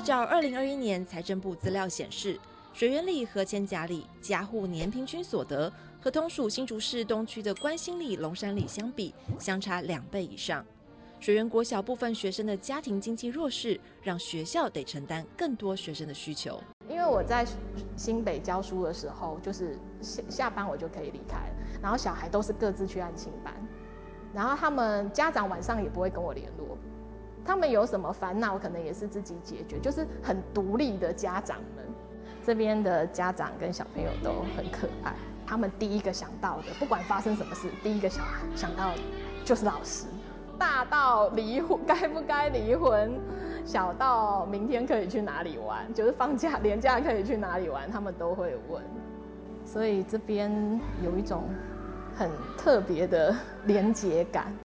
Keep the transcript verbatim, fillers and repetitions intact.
照二零二一年财政部资料显示，水源里和千甲里家户年平均所得和同属新竹市东区的关心里、龙山里相比，相差两倍以上。水源国小部分学生的家庭经济弱势，让学校得承担更多学生的需求。 因为我在新北教书的时候，就是下班我就可以离开了，然后小孩都是各自去安亲班，然后他们家长晚上也不会跟我联络，他们有什么烦恼可能也是自己解决，就是很独立的家长们。这边的家长跟小朋友都很可爱，他们第一个想到的，不管发生什么事，第一个想想到的就是老师。大到离婚该不该离婚，小到明天可以去哪里玩，就是放假连假可以去哪里玩，他们都会问。所以这边有一种很特别的连结感。